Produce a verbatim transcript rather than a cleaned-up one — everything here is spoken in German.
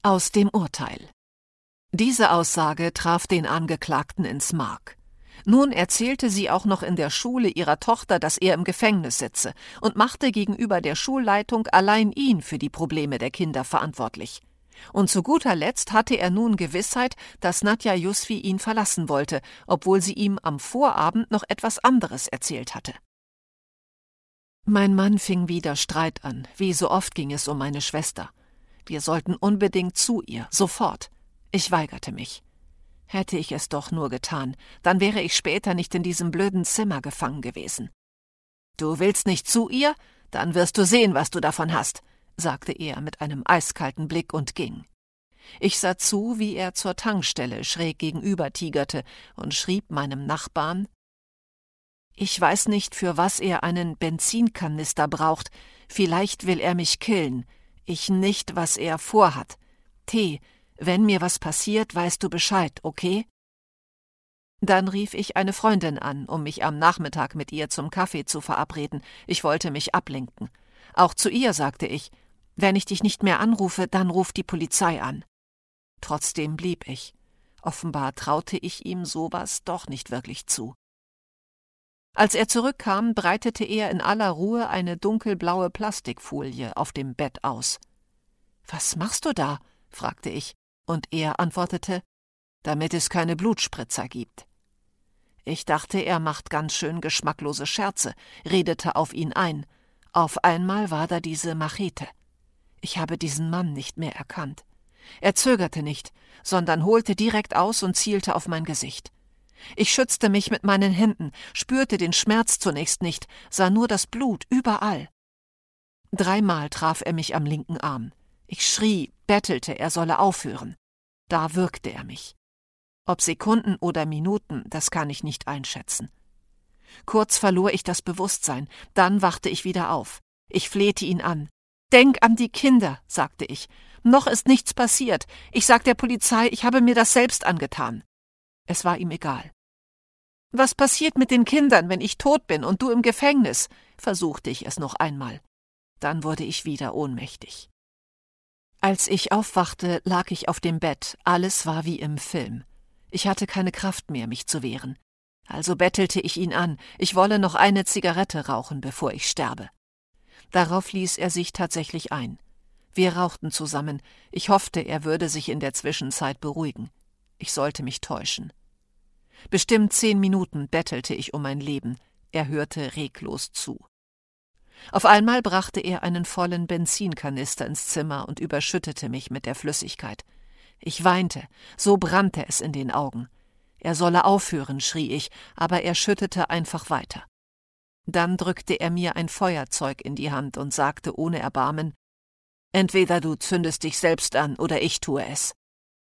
Aus dem Urteil. Diese Aussage traf den Angeklagten ins Mark. Nun erzählte sie auch noch in der Schule ihrer Tochter, dass er im Gefängnis sitze, und machte gegenüber der Schulleitung allein ihn für die Probleme der Kinder verantwortlich. Und zu guter Letzt hatte er nun Gewissheit, dass Nadja Yusfi ihn verlassen wollte, obwohl sie ihm am Vorabend noch etwas anderes erzählt hatte. Mein Mann fing wieder Streit an, wie so oft ging es um meine Schwester. Wir sollten unbedingt zu ihr, sofort. Ich weigerte mich. Hätte ich es doch nur getan, dann wäre ich später nicht in diesem blöden Zimmer gefangen gewesen. »Du willst nicht zu ihr? Dann wirst du sehen, was du davon hast«, sagte er mit einem eiskalten Blick und ging. Ich sah zu, wie er zur Tankstelle schräg gegenüber tigerte und schrieb meinem Nachbarn: »Ich weiß nicht, für was er einen Benzinkanister braucht. Vielleicht will er mich killen. Ich nicht, was er vorhat. T., wenn mir was passiert, weißt du Bescheid, okay?« Dann rief ich eine Freundin an, um mich am Nachmittag mit ihr zum Kaffee zu verabreden. Ich wollte mich ablenken. Auch zu ihr sagte ich: »Wenn ich dich nicht mehr anrufe, dann ruf die Polizei an.« Trotzdem blieb ich. Offenbar traute ich ihm sowas doch nicht wirklich zu. Als er zurückkam, breitete er in aller Ruhe eine dunkelblaue Plastikfolie auf dem Bett aus. »Was machst du da?« fragte ich, und er antwortete: »Damit es keine Blutspritzer gibt.« Ich dachte, er macht ganz schön geschmacklose Scherze, redete auf ihn ein. Auf einmal war da diese Machete. Ich habe diesen Mann nicht mehr erkannt. Er zögerte nicht, sondern holte direkt aus und zielte auf mein Gesicht. Ich schützte mich mit meinen Händen, spürte den Schmerz zunächst nicht, sah nur das Blut überall. Dreimal traf er mich am linken Arm. Ich schrie, bettelte, er solle aufhören. Da würgte er mich. Ob Sekunden oder Minuten, das kann ich nicht einschätzen. Kurz verlor ich das Bewusstsein, dann wachte ich wieder auf. Ich flehte ihn an. »Denk an die Kinder«, sagte ich. »Noch ist nichts passiert. Ich sag der Polizei, ich habe mir das selbst angetan.« Es war ihm egal. »Was passiert mit den Kindern, wenn ich tot bin und du im Gefängnis?« versuchte ich es noch einmal. Dann wurde ich wieder ohnmächtig. Als ich aufwachte, lag ich auf dem Bett. Alles war wie im Film. Ich hatte keine Kraft mehr, mich zu wehren. Also bettelte ich ihn an, ich wolle noch eine Zigarette rauchen, bevor ich sterbe. Darauf ließ er sich tatsächlich ein. Wir rauchten zusammen. Ich hoffte, er würde sich in der Zwischenzeit beruhigen. Ich sollte mich täuschen. Bestimmt zehn Minuten bettelte ich um mein Leben. Er hörte reglos zu. Auf einmal brachte er einen vollen Benzinkanister ins Zimmer und überschüttete mich mit der Flüssigkeit. Ich weinte, so brannte es in den Augen. Er solle aufhören, schrie ich, aber er schüttete einfach weiter. Dann drückte er mir ein Feuerzeug in die Hand und sagte ohne Erbarmen: »Entweder du zündest dich selbst an, oder ich tue es.«